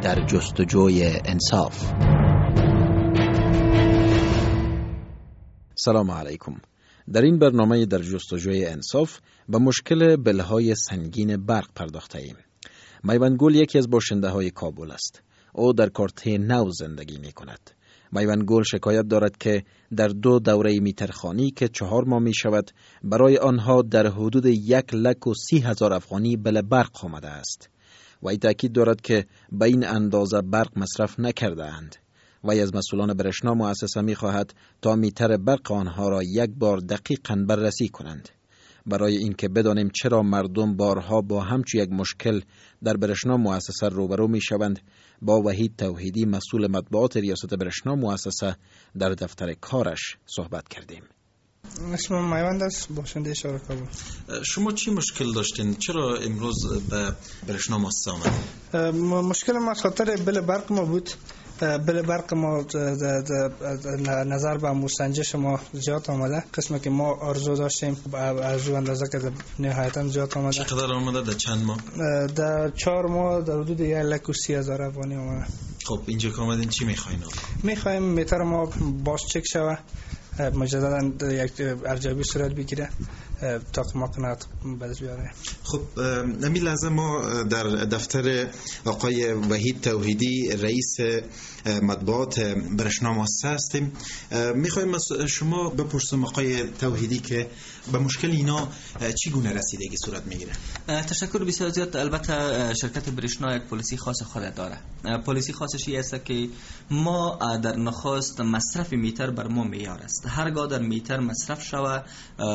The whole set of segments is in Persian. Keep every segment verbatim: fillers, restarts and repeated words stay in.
در جستجوی انصاف. سلام علیکم. در این برنامه در جستجوی انصاف به مشکل بلهای سنگین برق پرداخته ایم. میوندگل یکی از باشنده های کابل است. او در کارته نو زندگی می کند. میوندگل شکایت دارد که در دو دوره میترخانی که چهار ماه می شود برای آنها در حدود یک لک و سی هزار افغانی بل برق آمده است. وی تاکید دارد که به این اندازه برق مصرف نکرده اند. وی از مسئولان برشنا مؤسسه می خواهد تا میتر برق آنها را یک بار دقیقاً بررسی کنند. برای اینکه بدانیم چرا مردم بارها با همچو یک مشکل در برشنا مؤسسه روبرو می شوند، با وحید توحیدی مسئول مطبوعات ریاست برشنا مؤسسه در دفتر کارش صحبت کردیم. اسمم میوند است، باشنده شهر کابل. شما چی مشکل داشتین؟ چرا امروز به برشنا مؤسسه آمدید؟ مشکل ما خاطر بل برق ما بود. بل برق ما نظر به مسنجش ما زیاد آمده. قسمی که ما آرزو داشتیم آرزو اندازه که نهایتا زیاد آمده. چقدر آمده در چند ماه؟ در چهار ماه در حدود یک لک و سی هزار افغانی آمده. خب اینجا که آمدین چی میخواین؟ میخوایم میتر ما باز چک شوه، مجددا یک ارزیابی صورت بگیره تا که ما قناعت به دست بیاره. خب نمی لحظه ما در دفتر آقای وحید توحیدی رئیس مطبوعات برشنا مؤسسه هستیم. میخوایم از شما بپرسم آقای توحیدی که به مشکل اینا چی گونه رسیدگی صورت میگیره؟ تشکر بسیار زیاد. البته شرکت برشنا یک پالیسی خاص خود داره. پالیسی خاصش این است که ما در نخست مصرف میتر بر ما معیار است. هرگاه در میتر مصرف شود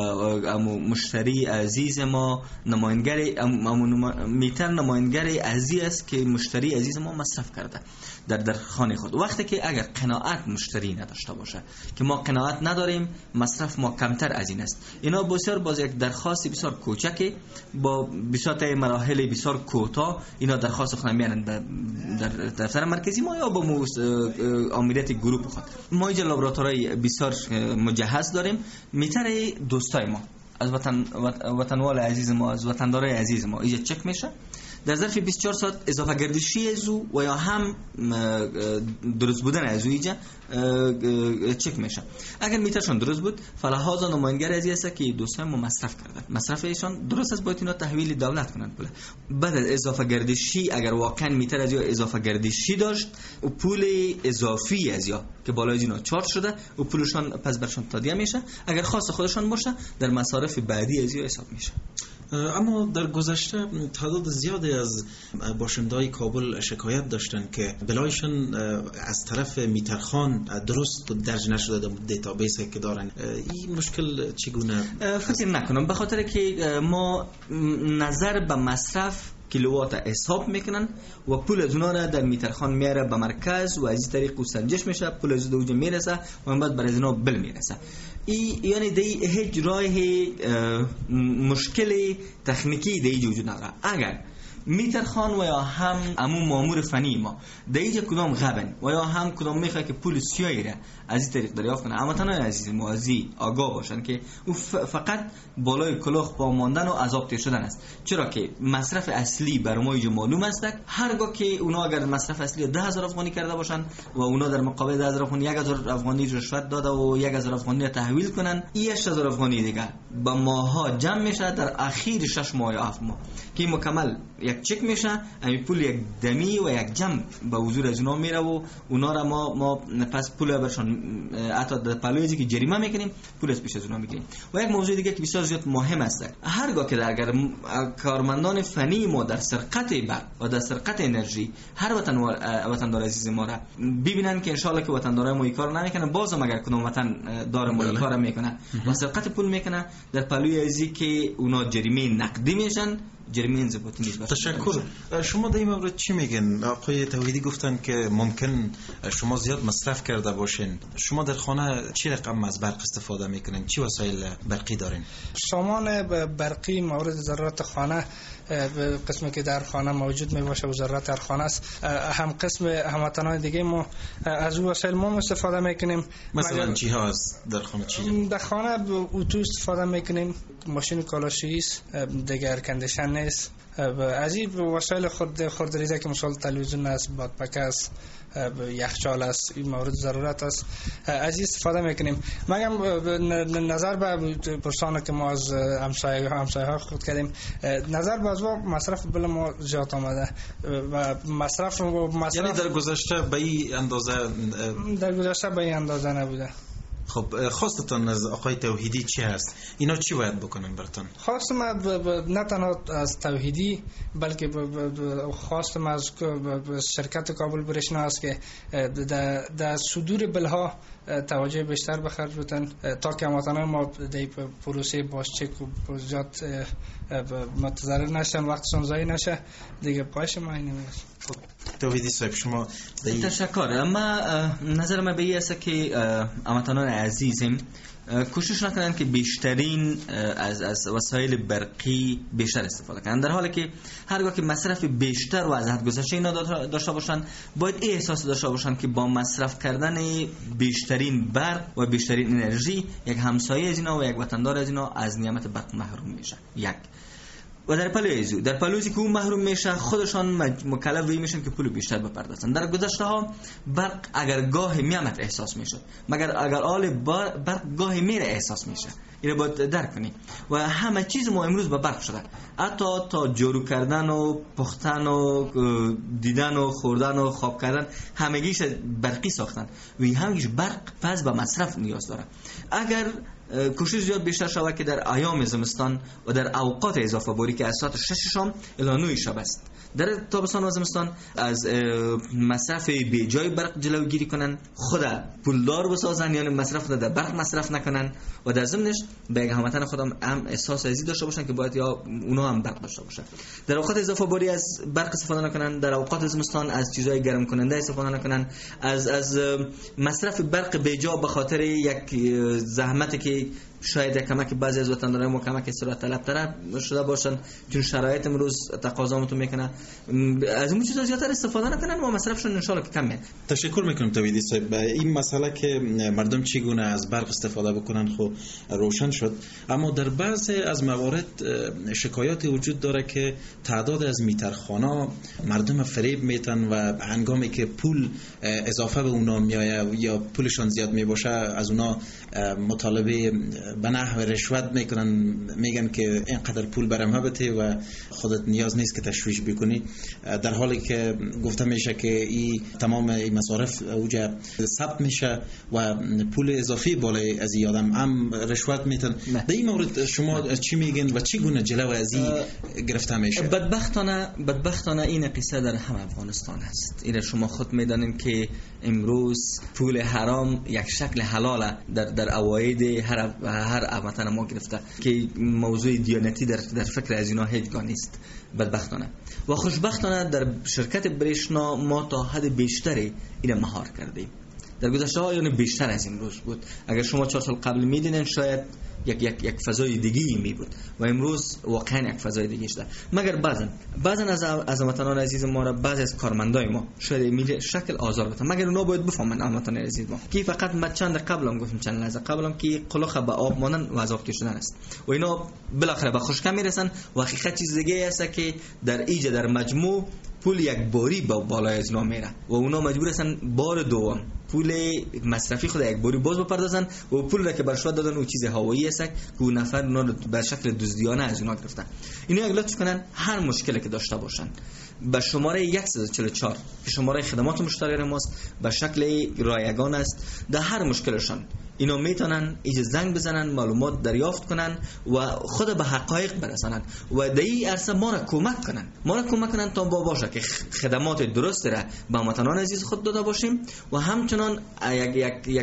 مشتری عزیز ما نماینگر میتر نماینگر عزیز است که مشتری عزیز ما مصرف کرده در در خانه خود. وقتی که اگر قناعت مشتری نداشته باشه که ما قناعت نداریم، مصرف ما کمتر از این است. اینا بسیار باز یک درخواست بسیار کوچکی با بسیار مراحل بسیار کوتاه اینا درخواست خود میارن در دفتر مرکزی ما یا با عملیات گروه خود. ما اینجا لابراتوری بسیار مجهز داریم. میتر دوستای ما از وطن وطنوال عزیز ما از وطندارای عزیز ما اینجا چک میشه. در ظرف بیست و چهار ساعت اضافه گردشی از او و یا هم درست بودن از او اینجا چک میشه. اگر میترشون درست بود فلحاظا نماینگر از است که دوستای ما مصرف کردن، مصرف ایشان درست است، باید اینا تحویل دولت کنند. بله بعد از اضافه گردشی اگر واقعا میتر از یا اضافه گردشی داشت و پول اضافی از یا که بالای اینا چارج شده و پولشان پس برشان تادیه میشه. اگر خاص خودشان باشه در مصارف بعدی از یا حساب میشه. اما در گذشته تعداد زیادی از باشنده‌های کابل شکایت داشتن که بلایشان از طرف میترخان درست درج نشده در دیتابیس که دارن. این مشکل چگونه؟ فکر نکنم، به خاطر که ما نظر به مصرف کیلووات حساب میکنن و پول از اونا را در میترخان میاره به مرکز و از این طریق سنجش میشه، پول از اونجا میرسه و بعد برای اونا بل میرسه. ای یعنی دی هیچ راه مشکل تکنیکی دی وجود نداره. اگر میترخان و یا هم امو مامور فنی ما دیگه کدام غبن و یا هم کدام میخواد که پول سیاهی را از این طریق دریافت کنه، اما تنها عزیز موازی آگاه باشن که او فقط بالای کلاه با ماندن و عذاب تیر شدن است. چرا که مصرف اصلی بر ما اینجا معلوم است. هرگاه که اونا اگر مصرف اصلی ده هزار افغانی کرده باشن و اونا در مقابل ده هزار افغانی یک هزار افغانی رشوت داده و یک هزار افغانی را تحویل کنن، این هشت هزار افغانی دیگه با ماها جمع میشه در اخیر شش ماه یا هفت ماه که مکمل یک چک میشه. امی پول یک دمی و یک جمع به حضور از اونا میره و اونا را ما ما پس پول برشان حتی در پلویزی که جریمه میکنیم پول از پیش از اونا میگیریم. و یک موضوع دیگه که بسیار زیاد مهم است، هرگاه که اگر کارمندان فنی ما در سرقت برق و در سرقت انرژی هر وطن وطندار عزیز ما را ببینن که ان شاء الله که وطندارای ما این کار نمیکنن، بازم اگر کدوم وطن دار ما این کار میکنه و سرقت پول میکنه در پلوی ازی که اونا جریمه نقدی میشن، جریمه انضباطی نیست. تشکر. شما در این مورد چی میگن؟ آقای توحیدی گفتن که ممکن شما زیاد مصرف کرده باشین. شما در خانه چی رقم از برق استفاده میکنین؟ چی وسایل برقی دارین؟ سامان برقی مورد ضرورت خانه قسمی که در خانه موجود می باشه و ضرورت در خانه است، هم قسم هموطنان دیگه ما از اون وسایل ما استفاده میکنیم. مثلا چی ها از در خانه چی؟ در خانه اتو استفاده میکنیم، ماشین کالاشویی است، دیگه ایر کندیشن نیست. از این وسایل خود خودرویی که مثلا تلویزیون است، بادپکه است، یخچال است، این مورد ضرورت است، از این استفاده میکنیم. مگم نظر به پرسان که ما از همسایه ها خود کردیم، نظر به از مصرف بل ما زیاد آمده و مصرف مصرف یعنی در گذشته به این اندازه در گذشته به این اندازه نبوده. خب خواستتان از آقای توحیدی چی هست؟ اینا چی باید بکنن براتون؟ خواستم نه تنها از توحیدی بلکه خواستم از شرکت کابل برشنا است که در صدور بلها توجه بیشتر به خرج بدن تا که هموطنان ما در پروسه بازچک و زیاد متضرر نشن، وقتشون ضایع نشه دیگه. پایش ما اینه میاد. توحیدی صاحب شما تشکر. اما نظر من به این است که هموطنان عزیزم کوشش نکنند که بیشترین از از وسایل برقی بیشتر استفاده کنند، در حالی که هرگاه که مصرف بیشتر و از حد گذشته اینا داشته باشند، باید این احساس داشته باشند که با مصرف کردن بیشترین برق و بیشترین انرژی یک همسایه از اینا و یک وطندار از اینا از نعمت برق محروم میشه. یک و در پلوی ازو در پلویی که اون محروم میشه، خودشان مکلف وی میشن که پول بیشتر بپردازن. در گذشته ها برق اگر گاه میامد احساس میشه، مگر اگر آل برق گاه میره احساس میشه. اینو باید درک کنی. و همه چیز ما امروز به برق شده، حتی تا جارو کردن و پختن و دیدن و خوردن و خواب کردن همگیش برقی ساختن و همگیش برق پس به مصرف نیاز داره. اگر کوشش زیاد بیشتر شود که در ایام زمستان و در اوقات اضافه باری که از ساعت شش شام الی نه شب است، در تابستان و زمستان از مصرف بی جای برق جلوگیری کنن، خود پولدار بسازن، یعنی مصرف در برق مصرف نکنن و در ضمنش به یک هموطن خودم هم احساس ازی داشته باشن که باید یا اونها هم برق داشته باشن. در اوقات اضافه باری از برق استفاده نکنن، در اوقات زمستان از چیزای گرم کننده استفاده نکنن، از از مصرف برق بی جا به خاطر یک زحمتی که شاید کمک بعضی از وطنداران ما کمک استراحت طلب تر شده باشن، چون شرایط امروز تقاضامتون میکنه از این چیزا زیاتر استفاده نکنن و مصرفشون ان شاء الله کم میاد. تشکر میکنم توحیدی صاحب. این مسئله که مردم چگونه از برق استفاده بکنن خب روشن شد، اما در بعضی از موارد شکایات وجود داره که تعداد از میترخانا مردم فریب میتن و هنگامی که پول اضافه به اونا میایه یا پولشان زیاد میباشه از اونا مطالبه به نحو رشوت میکنن، میگن که اینقدر پول برام بده و خودت نیاز نیست که تشویش بکنی، در حالی که گفته میشه که این تمام این مصارف اوجا ثبت میشه و پول اضافی بالای از این آدم هم رشوت میتن. در این مورد شما نه. چی میگن و چی گونه جلو از این گرفته میشه؟ بدبختانه بدبختانه این قصه در هم افغانستان است. این شما خود میدانید که امروز پول حرام یک شکل حلاله در در اواید هر هر وطن ما گرفته که موضوع دیانتی در در فکر از اینا هیچگاه نیست. بدبختانه و خوشبختانه در شرکت برشنا ما تا حد بیشتری این مهار کردیم. در گذشته ها یعنی بیشتر از امروز بود. اگر شما چهار سال قبل میدینن شاید یک یک یک فضای دیگه می بود و امروز واقعا یک فضای دیگه شده. مگر بعضن بعضن از از هموطنان عزیز ما را بعضی از کارمندای ما شاید میل شکل آزار بدن، مگر اونا باید بفهمن هموطنان عزیز ما که فقط ما چند قبلم گفتم چند لحظه قبلم که قلخ به آب مانن و عذاب کشیدن است و اینا بالاخره به خشکی میرسن و حقیقت چیز دیگه است که در ایجا در مجموع پول یک باری با بالای از اینا میره و اونا مجبور هستن بار دوم پول مصرفی خود یک باری باز بپردازن و پول را که برشواد دادن و چیز هوایی است که اون نفر اونا به شکل دزدیانه از اونا گرفتن. اینا یک لطف کنن هر مشکلی که داشته باشن به شماره صد و چهل و چهار که شماره خدمات مشتریان ماست به شکل رایگان است، در هر مشکلشان اینا میتونن ایج زنگ بزنن، معلومات دریافت کنن و خود به حقایق برسانن و در این عرصه ما را کمک کنن ما را کمک کنن تا با باشه که خدمات درست را به هموطنان عزیز خود داده باشیم و همچنان یک یک یک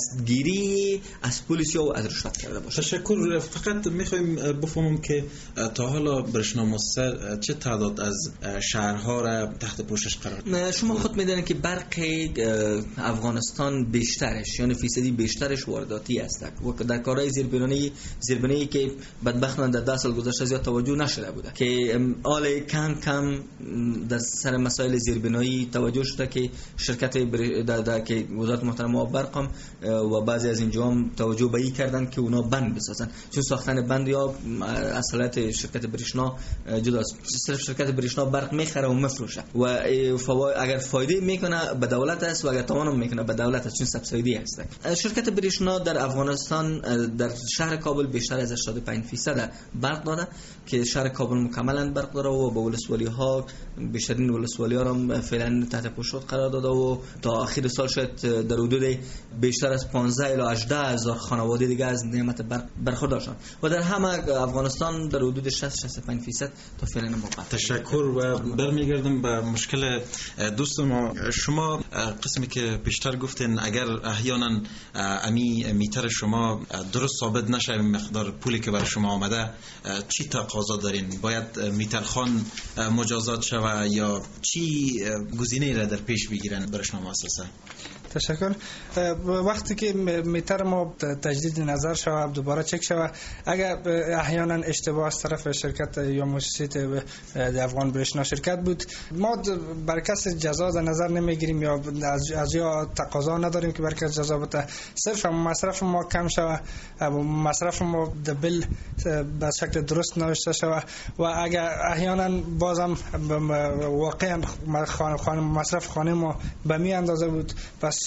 دستگیری از پلیس و از رشوت کرده باشیم. تشکر. فقط میخوایم بفهمم که تا حالا برشنا مستر چه تعداد از شهرها را تحت پوشش قرار داده؟ شما خود میدونید که برق افغانستان بیشترش یعنی فیصدی بیشترش کاهش وارداتی است و در کارهای زیربنایی زیربنایی که بدبختانه در ده سال گذشته زیاد توجه نشده بوده که آل کم کم در سر مسائل زیربنایی توجه شده که شرکت بر... در, در که وزارت محترم آب برق و بعضی از اینجا هم توجه به این کردن که اونا بند بسازن، چون ساختن بند یا اصالت شرکت بریشنا جداست. صرف شرکت بریشنا برق میخره و مفروشه و فوا... اگر فایده میکنه به دولت است و اگر تاوان میکنه به دولت است، چون سبسیدی است. شرکت بریشنا در افغانستان در شهر کابل بیشتر از هشتاد و پنج درصد برق داده که شهر کابل مکملا برق داره و با ولسوالی ها بیشترین ولسوالی ها را فعلا تحت پوشش قرار داده و تا آخر سال شاید در حدود بیشتر از پانزده الی هجده هزار خانواده دیگه از نعمت برق برخوردار شدند و در همه افغانستان در حدود شصت تا شصت و پنج درصد تا فعلا ما برق. تشکر. و برمیگردم به مشکل دوست ما. شما قسمی که بیشتر گفتین اگر احیانا امی میتر شما درست ثابت نشه مقدار پولی که بر شما آمده، چی تقاضا دارین؟ باید میترخوان مجازات شوه یا چی گزینه‌ای را در پیش بگیرن برشنا مؤسسه؟ تشکر. وقتی که میتر ما تجدید نظر شود دوباره چک شود، اگر احیانا اشتباه از طرف شرکت یا مؤسسه افغان بریشنا شرکت بود، ما بر کس جزا در نظر نمیگیریم یا از از یا تقاضا نداریم که بر کس جزا بده. صرف مصرف ما کم شود و مصرف ما دبل به شکل درست نوشته شود و اگر احیانا بازم واقعا خانه مصرف خانه ما به می اندازه بود، پس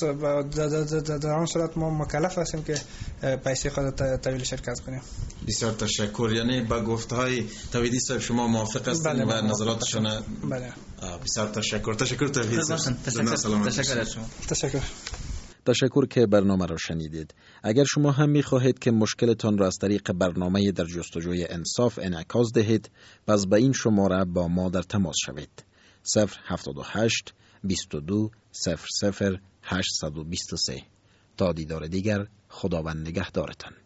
در آن صورت ما مکلف هستیم که پیسه خود تحویل شرکت کنیم. بسیار تشکر. یعنی با گفتهای توحیدی صاحب شما موافق هستید و نظراتشون؟ بله. بسیار تشکر. تشکر توحیدی صاحب. تشکر از شما. تشکر. تشکر که برنامه را شنیدید. اگر شما هم می خواهید که مشکلتان را از طریق برنامه در جستجوی انصاف انعکاس دهید، پس به این شماره با ما در تماس شوید. صفر هفتاد و هشت بیست و دو صفر صفر هشتصد و بیست و سه. تا دیدار دیگر، خداوند نگهدارتان.